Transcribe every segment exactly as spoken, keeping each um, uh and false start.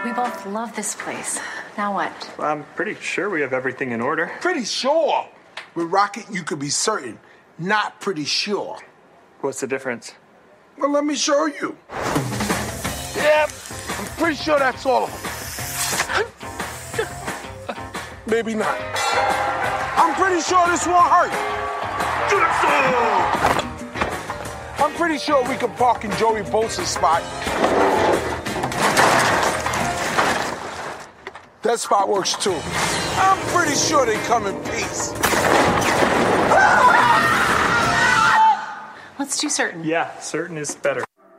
We both love this place. Now what? Well, I'm pretty sure we have everything in order. Pretty sure. With Rocket, you could be certain. Not pretty sure. What's the difference? Well, let me show you. Yep, I'm pretty sure that's all of them. Maybe not. I'm pretty sure this won't hurt. I'm pretty sure we can park in Joey Bosa's spot. That spot works too. I'm pretty sure they come in peace. Let's do certain. Yeah, certain is better.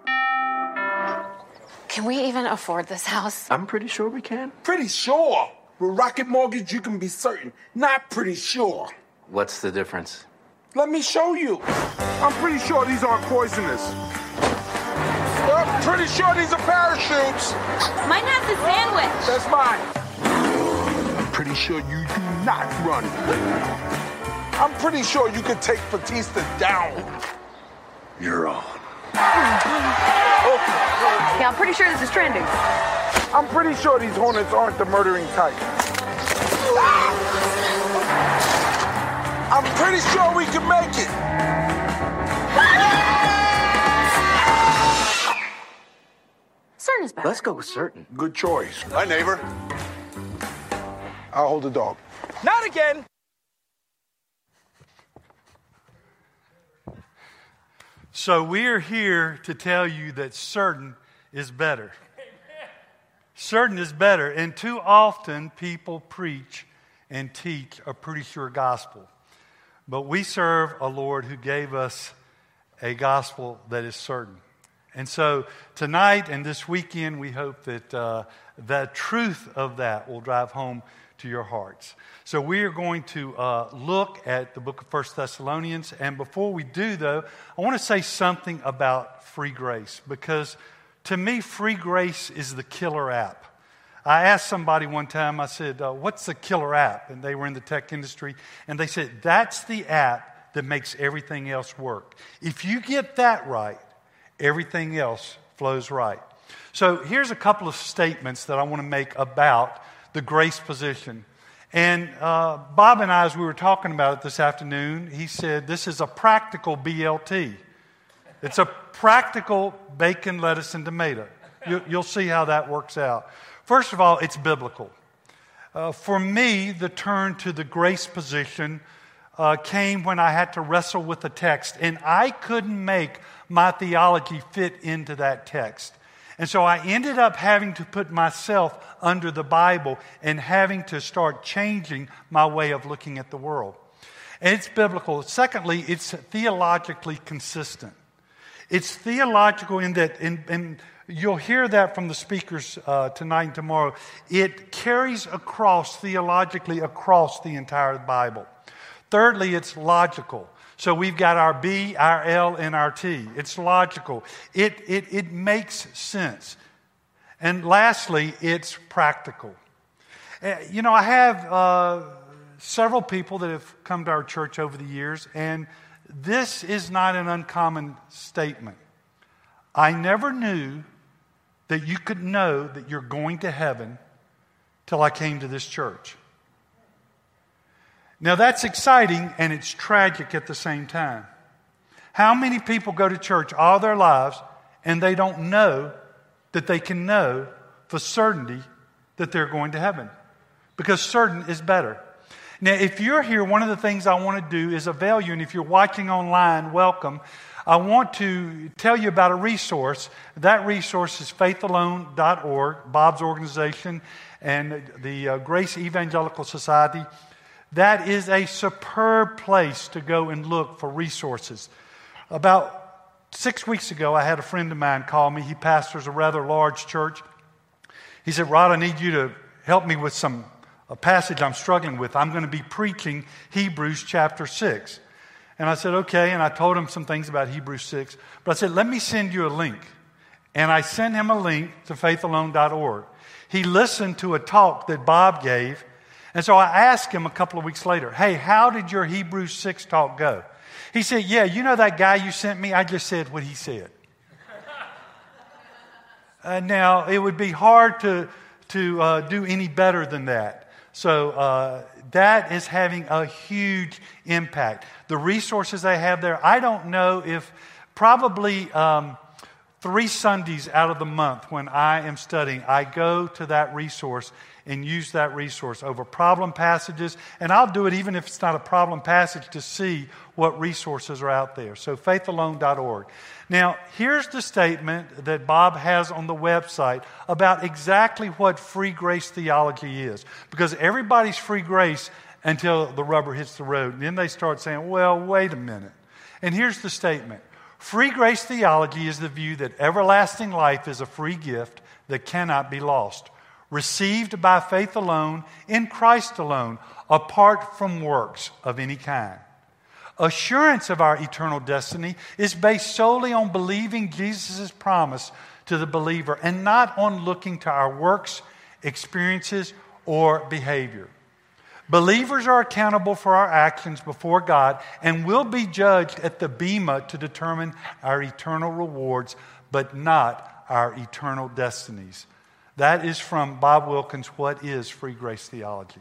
Can we even afford this house? I'm pretty sure we can. Pretty sure. With Rocket Mortgage, you can be certain. Not pretty sure. What's the difference? Let me show you. I'm pretty sure these aren't poisonous. I'm pretty sure these are parachutes. Mine has a sandwich. That's mine. I'm pretty sure you do not run. I'm pretty sure you could take Batista down. You're on. Yeah, I'm pretty sure this is trending. I'm pretty sure these Hornets aren't the murdering type. I'm pretty sure we can make it. Certain is better. Let's go with certain. Good choice. Hi, neighbor. I'll hold the dog. Not again. So we're here to tell you that certain is better. Certain is better. And too often people preach and teach a pretty sure gospel. But we serve a Lord who gave us a gospel that is certain. And so tonight and this weekend, we hope that uh, the truth of that will drive home to your hearts. So we are going to uh, look at the book of First Thessalonians. And before we do, though, I want to say something about free grace. Because to me, free grace is the killer app. I asked somebody one time, I said, uh, what's the killer app? And they were in the tech industry. And they said, that's the app that makes everything else work. If you get that right, everything else flows right. So here's a couple of statements that I want to make about the grace position. And uh, Bob and I, as we were talking about it this afternoon, he said this is a practical B L T. It's a practical bacon, lettuce, and tomato. You, you'll see how that works out. First of all, it's biblical. Uh, for me, the turn to the grace position uh, came when I had to wrestle with the text, and I couldn't make my theology fit into that text. And so I ended up having to put myself under the Bible and having to start changing my way of looking at the world. And it's biblical. Secondly, it's theologically consistent. It's theological in that, and, and you'll hear that from the speakers uh, tonight and tomorrow. It carries across theologically across the entire Bible. Thirdly, it's logical. So we've got our B, our L, and our T. It's logical. It, it, it makes sense. And lastly, it's practical. Uh, you know, I have uh, several people that have come to our church over the years, and this is not an uncommon statement. I never knew that you could know that you're going to heaven till I came to this church. Now that's exciting and it's tragic at the same time. How many people go to church all their lives and they don't know that they can know for certainty that they're going to heaven? Because certain is better. Now if you're here, one of the things I want to do is avail you, and if you're watching online, welcome. I want to tell you about a resource. That resource is faith alone dot org, Bob's organization, and the uh, Grace Evangelical Society. That is a superb place to go and look for resources. About six weeks ago, I had a friend of mine call me. He pastors a rather large church. He said, Rod, I need you to help me with some a passage I'm struggling with. I'm going to be preaching Hebrews chapter six. And I said, okay. And I told him some things about Hebrews six. But I said, let me send you a link. And I sent him a link to faith alone dot org. He listened to a talk that Bob gave. And so I asked him a couple of weeks later, hey, how did your Hebrews six talk go? He said, yeah, you know that guy you sent me? I just said what he said. uh, now, it would be hard to, to uh, do any better than that. So uh, that is having a huge impact. The resources they have there, I don't know if probably um, three Sundays out of the month when I am studying, I go to that resource and use that resource over problem passages. And I'll do it even if it's not a problem passage to see what resources are out there. So faith alone dot org. Now, here's the statement that Bob has on the website about exactly what free grace theology is. Because everybody's free grace until the rubber hits the road. And then they start saying, well, wait a minute. And here's the statement. Free grace theology is the view that everlasting life is a free gift that cannot be lost, received by faith alone, in Christ alone, apart from works of any kind. Assurance of our eternal destiny is based solely on believing Jesus' promise to the believer and not on looking to our works, experiences, or behavior. Believers are accountable for our actions before God and will be judged at the bema to determine our eternal rewards, but not our eternal destinies. That is from Bob Wilkins, What is Free Grace Theology?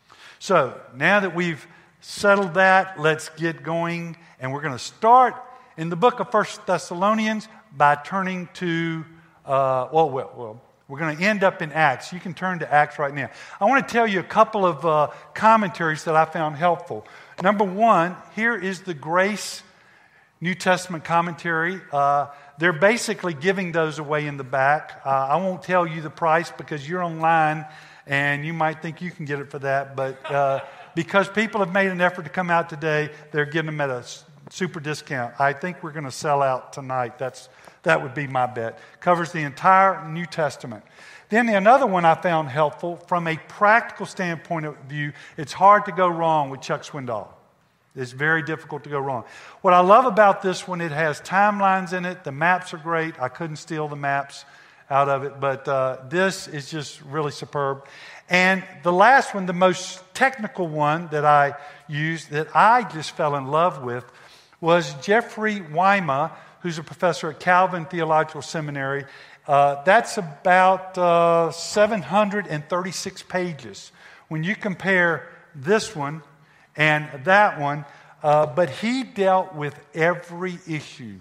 So, now that we've settled that, let's get going. And we're going to start in the book of First Thessalonians by turning to, uh, well, well, well, we're going to end up in Acts. You can turn to Acts right now. I want to tell you a couple of uh, commentaries that I found helpful. Number one, here is the Grace New Testament commentary. Uh, they're basically giving those away in the back. Uh, I won't tell you the price because you're online and you might think you can get it for that. But uh, because people have made an effort to come out today, they're giving them at a super discount. I think we're going to sell out tonight. That's That would be my bet. Covers the entire New Testament. Then another one I found helpful from a practical standpoint of view. It's hard to go wrong with Chuck Swindoll. It's very difficult to go wrong. What I love about this one, it has timelines in it. The maps are great. I couldn't steal the maps out of it, but uh, this is just really superb. And the last one, the most technical one that I used, that I just fell in love with, was Jeffrey Wyma, who's a professor at Calvin Theological Seminary. Uh, that's about uh, seven hundred thirty-six pages. When you compare this one and that one, uh, but he dealt with every issue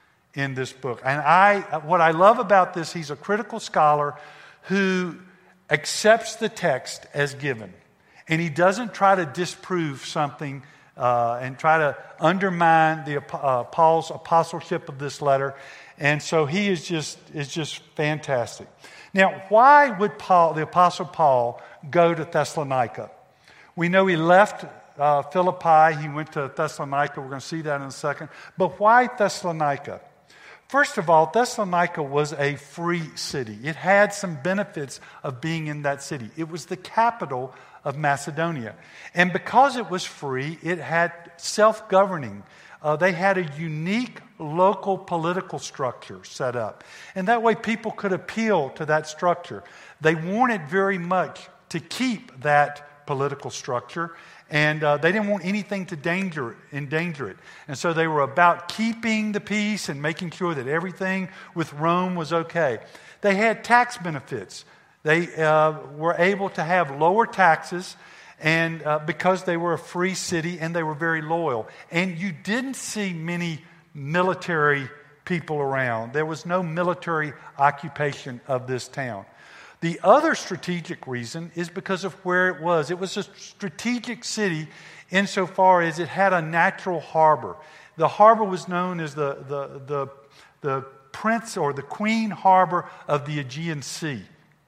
in this book. And I, what I love about this, he's a critical scholar who accepts the text as given. And he doesn't try to disprove something Uh, and try to undermine the uh, Paul's apostleship of this letter, and so he is just is just fantastic. Now, why would Paul, the apostle Paul, go to Thessalonica? We know he left uh, Philippi. He went to Thessalonica. We're going to see that in a second. But why Thessalonica? First of all, Thessalonica was a free city. It had some benefits of being in that city. It was the capital of Macedonia. And because it was free, it had self-governing. Uh, they had a unique local political structure set up. And that way people could appeal to that structure. They wanted very much to keep that political structure, and uh, they didn't want anything to danger, endanger it. And so they were about keeping the peace and making sure that everything with Rome was okay. They had tax benefits. They uh, were able to have lower taxes, and uh, because they were a free city and they were very loyal. And you didn't see many military people around. There was no military occupation of this town. The other strategic reason is because of where it was. It was a strategic city insofar as it had a natural harbor. The harbor was known as the, the, the, the prince or the queen harbor of the Aegean Sea.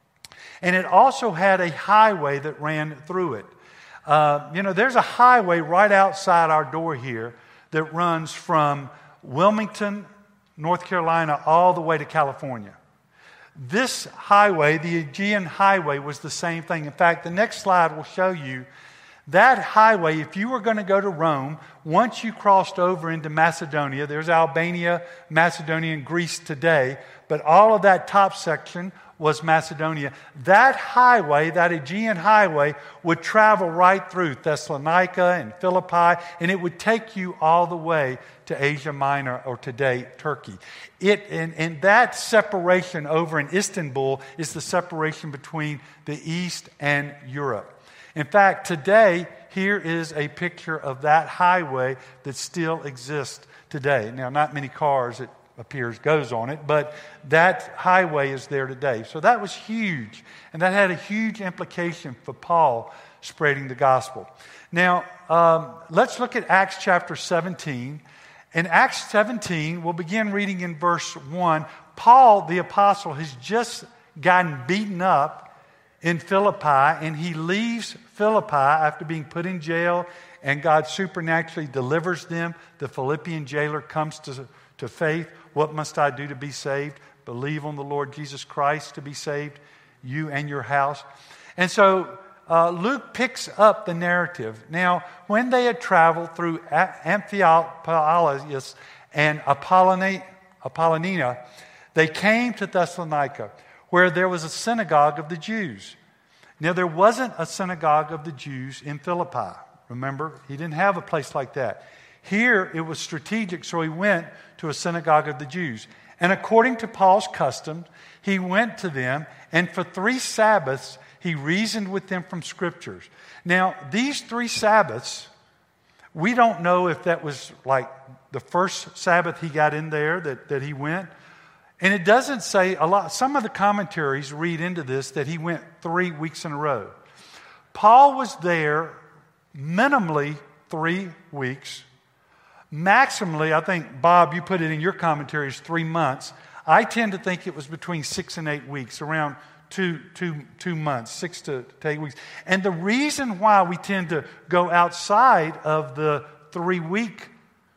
And it also had a highway that ran through it. Uh, you know, there's a highway right outside our door here that runs from Wilmington, North Carolina, all the way to California. This highway, the Aegean Highway, was the same thing. In fact, the next slide will show you That highway, if you were going to go to Rome, once you crossed over into Macedonia, there's Albania, Macedonia, and Greece today, but all of that top section was Macedonia. That highway, that Aegean highway, would travel right through Thessalonica and Philippi, and it would take you all the way to Asia Minor, or today, Turkey. It and, and that separation over in Istanbul is the separation between the East and Europe. In fact, today, here is a picture of that highway that still exists today. Now, not many cars, it appears, goes on it, but that highway is there today. So that was huge, and that had a huge implication for Paul spreading the gospel. Now, um, let's look at Acts chapter seventeen. In Acts seventeen, we'll begin reading in verse one. Paul, the apostle, has just gotten beaten up in Philippi, and he leaves Philippi after being put in jail, and God supernaturally delivers them. The Philippian jailer comes to, to faith. What must I do to be saved? Believe on the Lord Jesus Christ to be saved, you and your house. And so uh, Luke picks up the narrative. Now, when they had traveled through Amphipolis and Apollonia, they came to Thessalonica, where there was a synagogue of the Jews. Now, there wasn't a synagogue of the Jews in Philippi. Remember, he didn't have a place like that. Here, it was strategic, so he went to a synagogue of the Jews. And according to Paul's custom, he went to them, and for three Sabbaths, he reasoned with them from Scriptures. Now, these three Sabbaths, we don't know if that was like the first Sabbath he got in there that, that he went. And it doesn't say a lot. Some of the commentaries read into this that he went three weeks in a row. Paul was there minimally three weeks. Maximally, I think, Bob, you put it in your commentaries, three months. I tend to think it was between six and eight weeks, around two, two, two months, six to, to eight weeks. And the reason why we tend to go outside of the three-week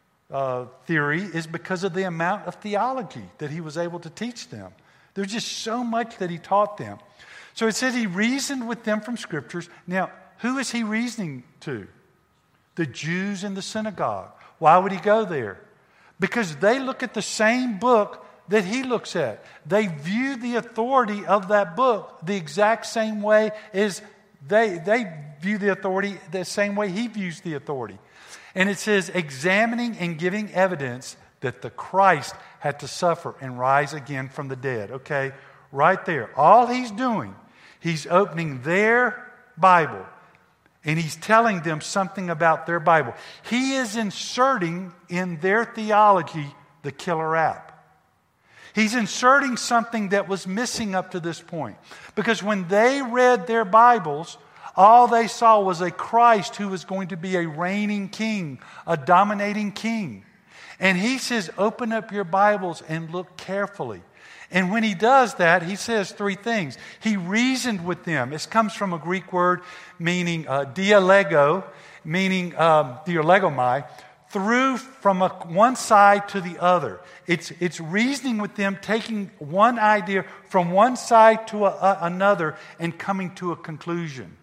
uh, theory is because of the amount of theology that he was able to teach them. There's just so much that he taught them. So it says he reasoned with them from Scriptures. Now, who is he reasoning to? The Jews in the synagogue. Why would he go there? Because they look at the same book that he looks at. They view the authority of that book the exact same way as they, they view the authority the same way he views the authority. And it says, examining and giving evidence that the Christ had to suffer and rise again from the dead. Okay, right there. All he's doing, he's opening their Bible, and he's telling them something about their Bible. He is inserting in their theology the killer app. He's inserting something that was missing up to this point. Because when they read their Bibles, all they saw was a Christ who was going to be a reigning king, a dominating king. And he says, open up your Bibles and look carefully. And when he does that, he says three things. He reasoned with them. This comes from a Greek word meaning uh, dialego, meaning um, dialegomai, through from a, one side to the other. It's, it's reasoning with them, taking one idea from one side to a, a, another and coming to a conclusion.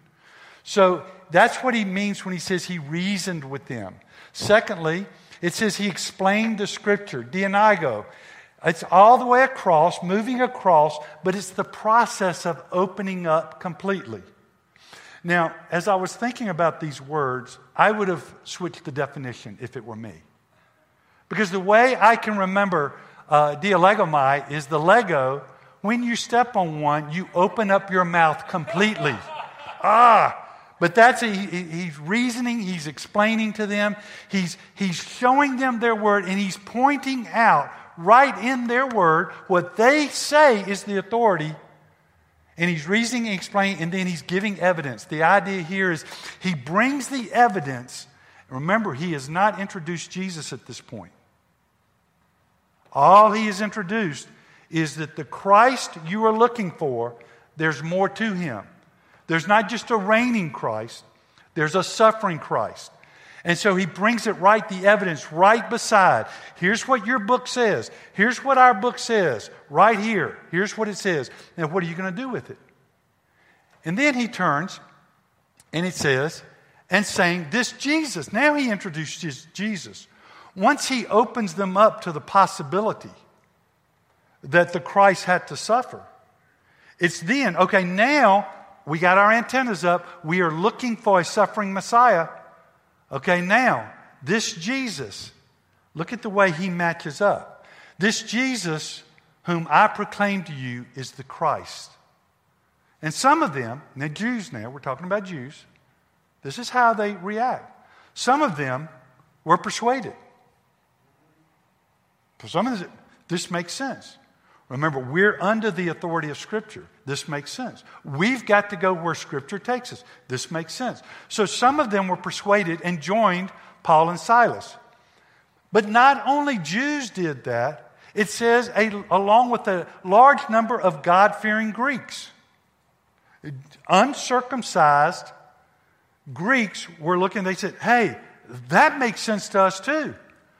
So that's what he means when he says he reasoned with them. Secondly, it says he explained the Scripture, dianigo. It's all the way across, moving across, but it's the process of opening up completely. Now, as I was thinking about these words, I would have switched the definition if it were me. Because the way I can remember uh, dialegomai is the Lego, when you step on one, you open up your mouth completely. ah! But that's a, he, he's reasoning, he's explaining to them, he's, he's showing them their word, and he's pointing out right in their word what they say is the authority. And he's reasoning and explaining, and then he's giving evidence. The idea here is he brings the evidence. Remember, he has not introduced Jesus at this point. All he has introduced is that the Christ you are looking for, there's more to him. There's not just a reigning Christ, there's a suffering Christ. And so he brings it right, the evidence right beside. Here's what your book says. Here's what our book says. Right here. Here's what it says. Now, what are you going to do with it? And then he turns and it says, and saying, this Jesus. Now he introduces Jesus. Once he opens them up to the possibility that the Christ had to suffer, it's then, okay, now we got our antennas up. We are looking for a suffering Messiah. Okay, now, this Jesus, look at the way he matches up. This Jesus whom I proclaim to you is the Christ. And some of them, and they're Jews now, we're talking about Jews, this is how they react. Some of them were persuaded. For some of them, this makes sense. Remember, we're under the authority of Scripture. This makes sense. We've got to go where Scripture takes us. This makes sense. So some of them were persuaded and joined Paul and Silas. But not only Jews did that, it says a, along with a large number of God-fearing Greeks. Uncircumcised Greeks were looking, they said, hey, that makes sense to us too.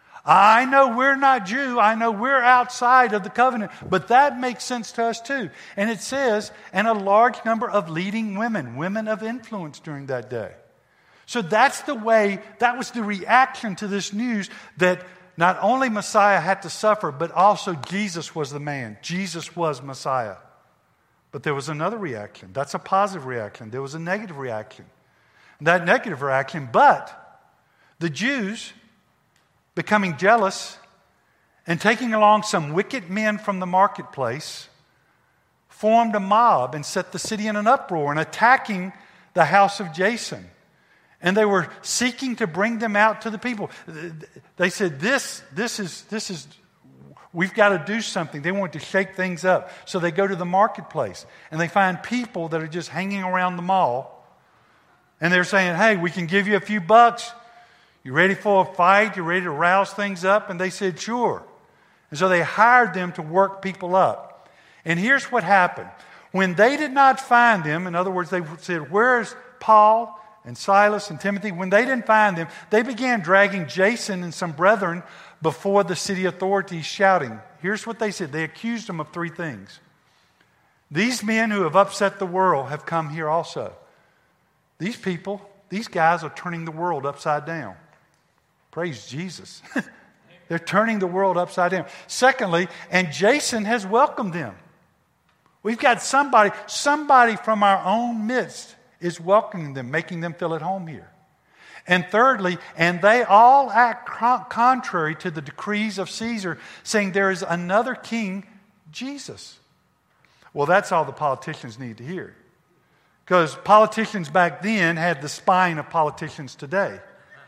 I know we're not Jew. I know we're outside of the covenant, but that makes sense to us too. And it says, and a large number of leading women, women of influence during that day. So that's the way, that was the reaction to this news that not only Messiah had to suffer, but also Jesus was the man. Jesus was Messiah. But there was another reaction. That's a positive reaction. There was a negative reaction. That negative reaction, but the Jews, becoming jealous and taking along some wicked men from the marketplace, formed a mob and set the city in an uproar and attacking the house of Jason. And they were seeking to bring them out to the people. They said, this, this is, this is, we've got to do something. They want to shake things up. So they go to the marketplace and they find people that are just hanging around the mall. And they're saying, hey, we can give you a few bucks. You ready for a fight? You ready to rouse things up? And they said, sure. And so they hired them to work people up. And here's what happened. When they did not find them, in other words, they said, where's Paul and Silas and Timothy? When they didn't find them, they began dragging Jason and some brethren before the city authorities, shouting. Here's what they said. They accused them of three things. These men who have upset the world have come here also. These people, these guys are turning the world upside down. Praise Jesus. They're turning the world upside down. Secondly, and Jason has welcomed them. We've got somebody, somebody from our own midst is welcoming them, making them feel at home here. And thirdly, and they all act contrary to the decrees of Caesar, saying there is another king, Jesus. Well, that's all the politicians need to hear. Because politicians back then had the spine of politicians today.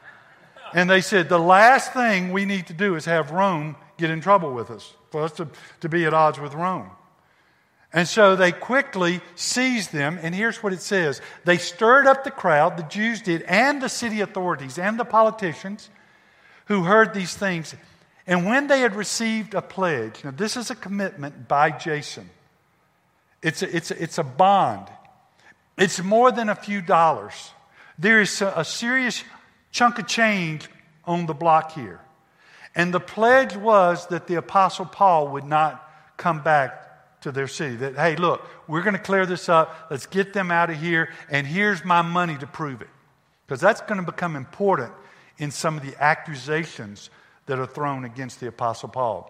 And they said, the last thing we need to do is have Rome get in trouble with us, for us to, to be at odds with Rome. And so they quickly seized them, and here's what it says. They stirred up the crowd, the Jews did, and the city authorities, and the politicians who heard these things. And when they had received a pledge, now this is a commitment by Jason. It's a, it's a, it's a bond. It's more than a few dollars. There is a, a serious chunk of change on the block here. And the pledge was that the Apostle Paul would not come back to their city. That, hey, look, we're going to clear this up. Let's get them out of here. And here's my money to prove it. Because that's going to become important in some of the accusations that are thrown against the Apostle Paul.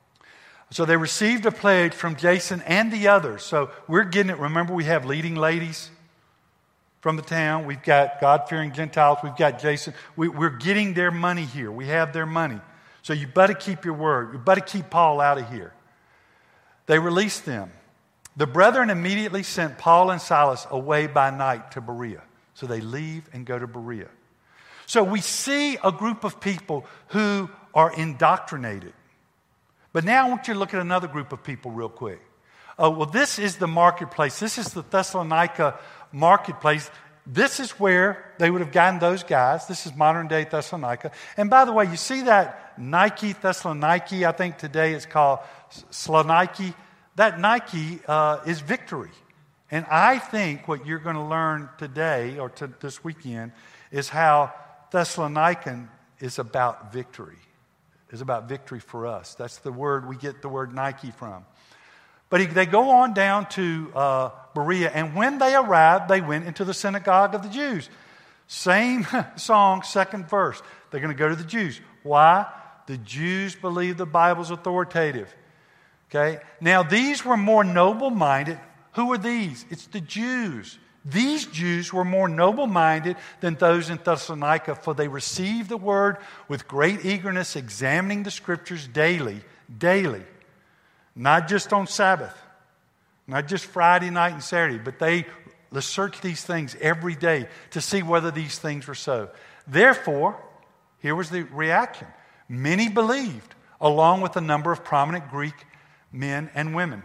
So they received a pledge from Jason and the others. So we're getting it. Remember, we have leading ladies from the town. We've got God-fearing Gentiles. We've got Jason. We, we're getting their money here. We have their money. So you better keep your word. You better keep Paul out of here. They released them. The brethren immediately sent Paul and Silas away by night to Berea. So they leave and go to Berea. So we see a group of people who are indoctrinated. But now I want you to look at another group of people real quick. Oh, well, this is the marketplace. This is the Thessalonica marketplace. This is where they would have gotten those guys. This is modern day Thessalonica. And by the way, you see that Nike, Thessaloniki, I think today it's called Sloniki. That Nike uh, is victory. And I think what you're going to learn today or to this weekend is how Thessalonican is about victory. Is about victory for us. That's the word we get the word Nike from. But he, they go on down to uh, Berea, and when they arrived, they went into the synagogue of the Jews. Same song, second verse. They're going to go to the Jews. Why? The Jews believe the Bible's authoritative. Okay? Now, these were more noble-minded. Who are these? It's the Jews. These Jews were more noble-minded than those in Thessalonica, for they received the word with great eagerness, examining the Scriptures daily, daily. Not just on Sabbath, not just Friday night and Saturday, but they searched these things every day to see whether these things were so. Therefore, here was the reaction. Many believed, along with a number of prominent Greek men and women.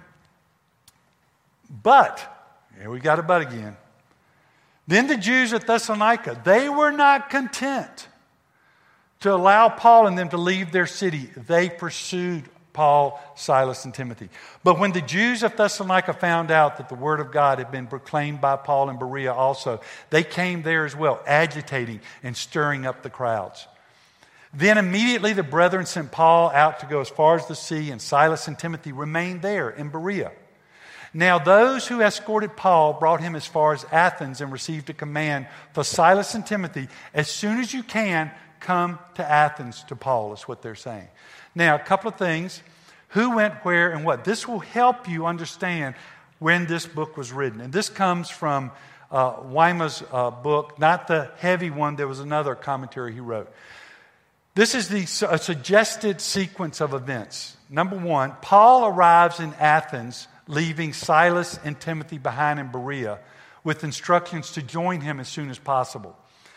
But, here we got a but again. Then the Jews at Thessalonica, they were not content to allow Paul and them to leave their city. They pursued Paul, Silas, and Timothy. But when the Jews of Thessalonica found out that the word of God had been proclaimed by Paul and Berea also, they came there as well, agitating and stirring up the crowds. Then immediately the brethren sent Paul out to go as far as the sea, and Silas and Timothy remained there in Berea. Now those who escorted Paul brought him as far as Athens and received a command for Silas and Timothy, as soon as you can, come to Athens to Paul, is what they're saying. Now, a couple of things. Who went where and what? This will help you understand when this book was written. And this comes from uh, Weima's uh, book, not the heavy one. There was another commentary he wrote. This is the a suggested sequence of events. Number one, Paul arrives in Athens, leaving Silas and Timothy behind in Berea, with instructions to join him as soon as possible.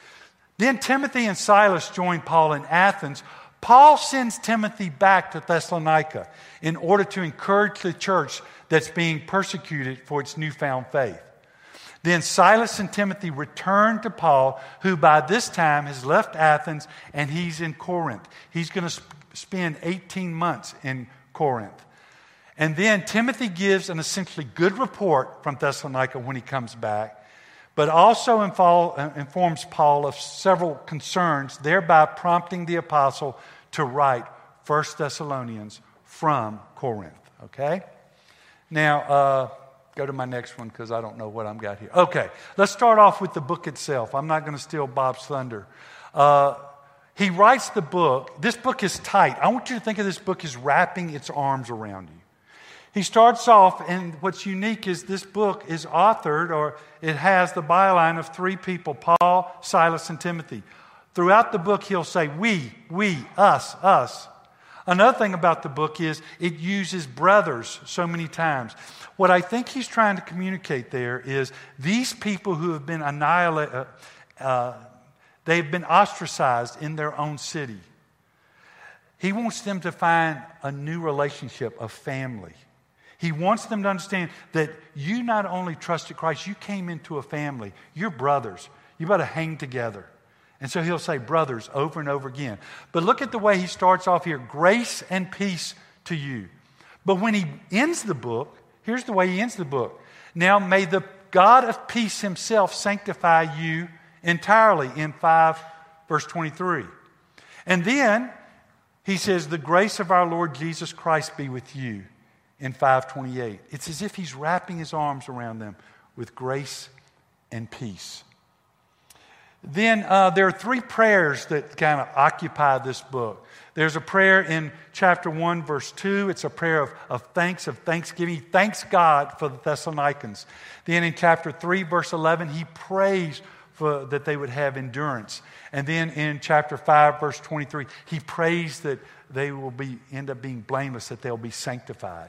Then Timothy and Silas join Paul in Athens. Paul sends Timothy back to Thessalonica in order to encourage the church that's being persecuted for its newfound faith. Then Silas and Timothy return to Paul, who by this time has left Athens and he's in Corinth. He's going to sp- spend eighteen months in Corinth. And then Timothy gives an essentially good report from Thessalonica when he comes back, but also info- informs Paul of several concerns, thereby prompting the apostle to write First Thessalonians from Corinth. Okay? Now, uh, go to my next one because I don't know what I've got here. Okay, let's start off with the book itself. I'm not going to steal Bob's thunder. Uh, he writes the book. This book is tight. I want you to think of this book as wrapping its arms around you. He starts off, and what's unique is this book is authored, or it has the byline of three people, Paul, Silas, and Timothy. Throughout the book, he'll say, we, we, us, us. Another thing about the book is it uses brothers so many times. What I think he's trying to communicate there is these people who have been annihilated, uh, uh, they've been ostracized in their own city. He wants them to find a new relationship of family. He wants them to understand that you not only trusted Christ, you came into a family. You're brothers. You better hang together. And so he'll say brothers over and over again. But look at the way he starts off here. Grace and peace to you. But when he ends the book, here's the way he ends the book. Now may the God of peace himself sanctify you entirely, in five verse twenty-three. And then he says, the grace of our Lord Jesus Christ be with you, in five twenty-eight. It's as if he's wrapping his arms around them with grace and peace. Then uh, there are three prayers that kind of occupy this book. There's a prayer in chapter one, verse two. It's a prayer of, of thanks, of thanksgiving. He thanks God for the Thessalonians. Then in chapter three, verse eleven, he prays for that they would have endurance. And then in chapter five, verse twenty-three, he prays that they will be end up being blameless, that they'll be sanctified.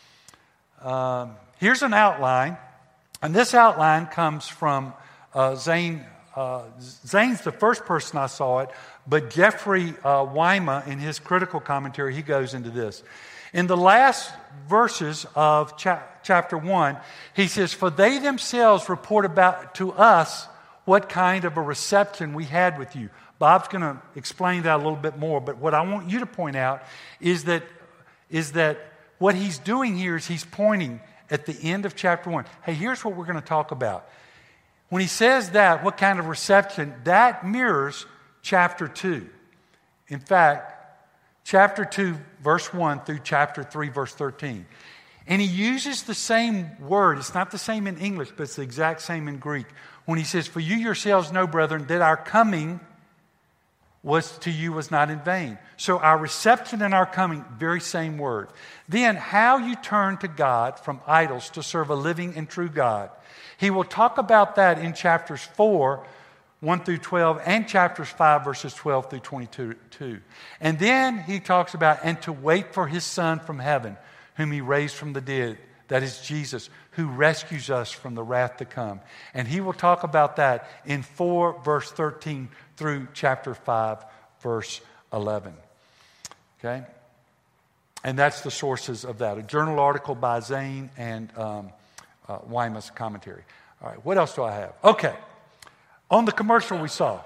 Um, here's an outline, and this outline comes from uh, Zane. Uh, Zane's the first person I saw it, but Jeffrey uh, Weima, in his critical commentary, he goes into this. In the last verses of cha- chapter one, he says, "For they themselves report about to us what kind of a reception we had with you." Bob's going to explain that a little bit more, but what I want you to point out is that is that what he's doing here is he's pointing at the end of chapter one. Hey, here's what we're going to talk about. When he says that, what kind of reception, that mirrors chapter two. In fact, chapter two, verse one through chapter three, verse thirteen. And he uses the same word. It's not the same in English, but it's the exact same in Greek. When he says, for you yourselves know, brethren, that our coming was to you was not in vain. So our reception and our coming, very same word. Then how you turn to God from idols to serve a living and true God. He will talk about that in chapters four, one through twelve, and chapters five, verses twelve through twenty-two. And then he talks about, and to wait for his Son from heaven, whom he raised from the dead, that is Jesus, who rescues us from the wrath to come. And he will talk about that in four, verse thirteen through chapter five, verse eleven. Okay? And that's the sources of that. A journal article by Zane and um, uh, Wyman's commentary. All right, what else do I have? Okay. On the commercial we saw,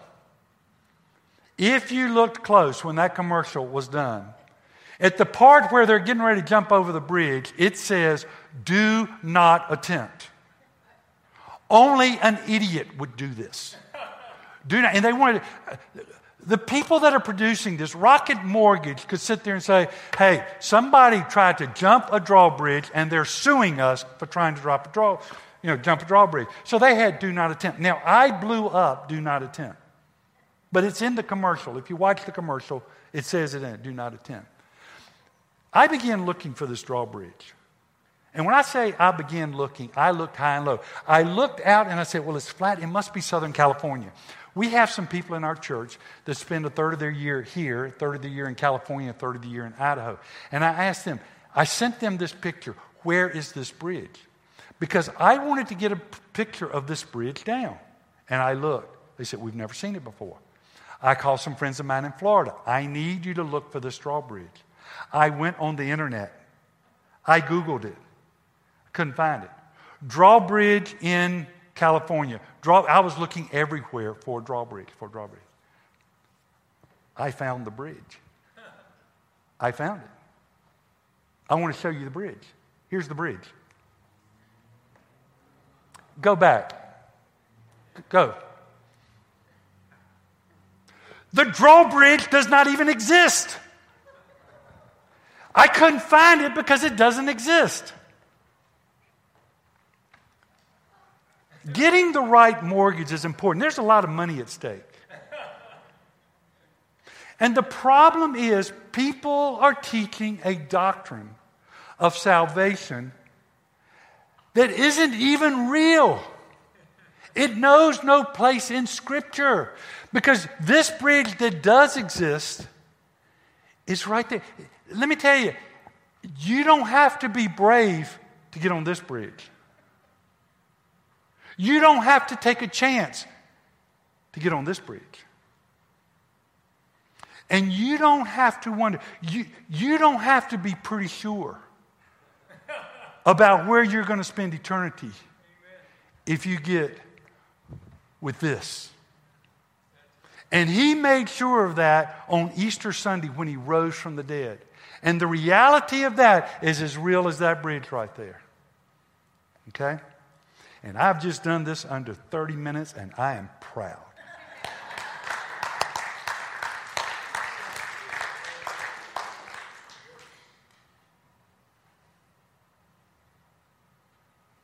if you looked close when that commercial was done, at the part where they're getting ready to jump over the bridge, it says, do not attempt. Only an idiot would do this. Do not, and they wanted, the people that are producing this, Rocket Mortgage could sit there and say, hey, somebody tried to jump a drawbridge and they're suing us for trying to drop a draw, you know, jump a drawbridge. So they had do not attempt. Now, I blew up do not attempt. But it's in the commercial. If you watch the commercial, it says it in it, do not attempt. I began looking for this drawbridge. And when I say I began looking, I looked high and low. I looked out and I said, well, it's flat. It must be Southern California. We have some people in our church that spend a third of their year here, a third of the year in California, a third of the year in Idaho. And I asked them, I sent them this picture. Where is this bridge? Because I wanted to get a p- picture of this bridge down. And I looked. They said, we've never seen it before. I called some friends of mine in Florida. I need you to look for this drawbridge. I went on the internet. I Googled it. Couldn't find it. Drawbridge in California. Draw, I was looking everywhere for a drawbridge, for a drawbridge. I found the bridge. I found it. I want to show you the bridge. Here's the bridge. Go back. Go. The drawbridge does not even exist. I couldn't find it because it doesn't exist. Getting the right mortgage is important. There's a lot of money at stake. And the problem is people are teaching a doctrine of salvation that isn't even real. It knows no place in Scripture. Because this bridge that does exist is right there. Let me tell you, you don't have to be brave to get on this bridge. You don't have to take a chance to get on this bridge. And you don't have to wonder, you, you don't have to be pretty sure about where you're going to spend eternity if you get with this. And he made sure of that on Easter Sunday when he rose from the dead. And the reality of that is as real as that bridge right there. Okay? And I've just done this under thirty minutes, and I am proud.